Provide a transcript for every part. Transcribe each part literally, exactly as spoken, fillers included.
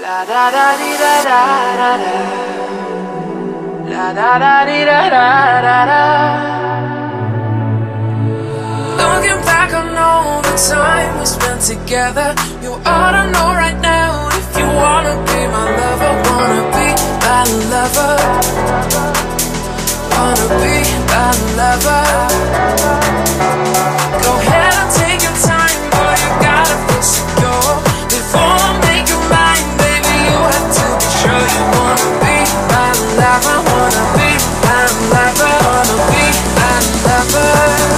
La da da di da da da da. La da da di da da da da. Looking back on all the time we spent together, you ought to know right now if you wanna be my lover, wanna be my lover, wanna be my lover. Go ahead and take your time, boy, you gotta feel secure before I make you mine, baby. You have to be sure you wanna be my lover, wanna be my lover, wanna be my lover.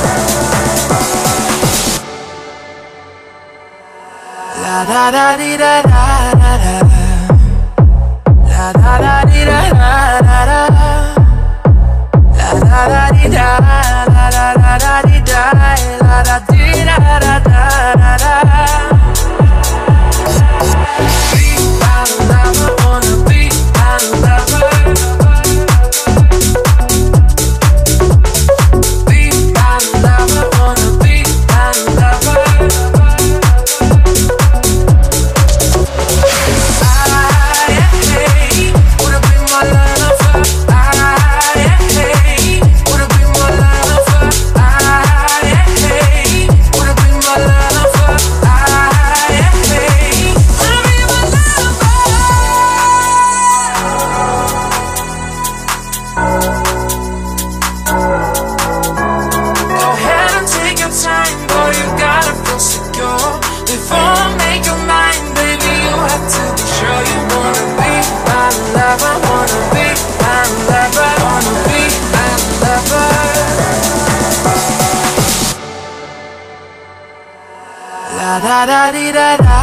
La da da di da da da da. La da da di da da da da. La da da di da la la la da di da la da di da da da da da. Be my lover, wanna be my lover. Be my lover, wanna be my lover. La da da di da da.